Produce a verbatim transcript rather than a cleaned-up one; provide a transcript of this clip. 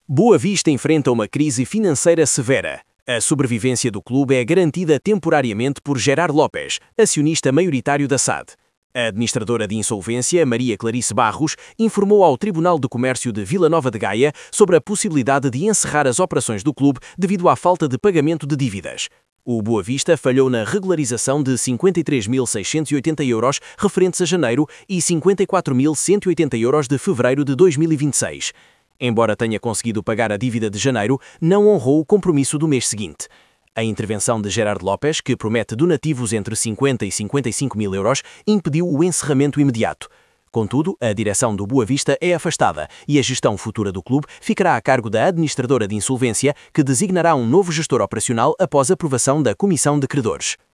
Boa Vista enfrenta uma crise financeira severa. A sobrevivência do clube é garantida temporariamente por Gerard Lopes, acionista maioritário da S A D. A administradora de insolvência, Maria Clarice Barros, informou ao Tribunal de Comércio de Vila Nova de Gaia sobre a possibilidade de encerrar as operações do clube devido à falta de pagamento de dívidas. O Boa Vista falhou na regularização de cinquenta e três mil seiscentos e oitenta euros referentes a janeiro e cinquenta e quatro mil cento e oitenta euros de fevereiro de dois mil e vinte e seis. Embora tenha conseguido pagar a dívida de janeiro, não honrou o compromisso do mês seguinte. A intervenção de Gerard Lopes, que promete donativos entre cinquenta e cinquenta e cinco mil euros, impediu o encerramento imediato. Contudo, a direção do Boa Vista é afastada e a gestão futura do clube ficará a cargo da administradora de insolvência, que designará um novo gestor operacional após aprovação da Comissão de Credores.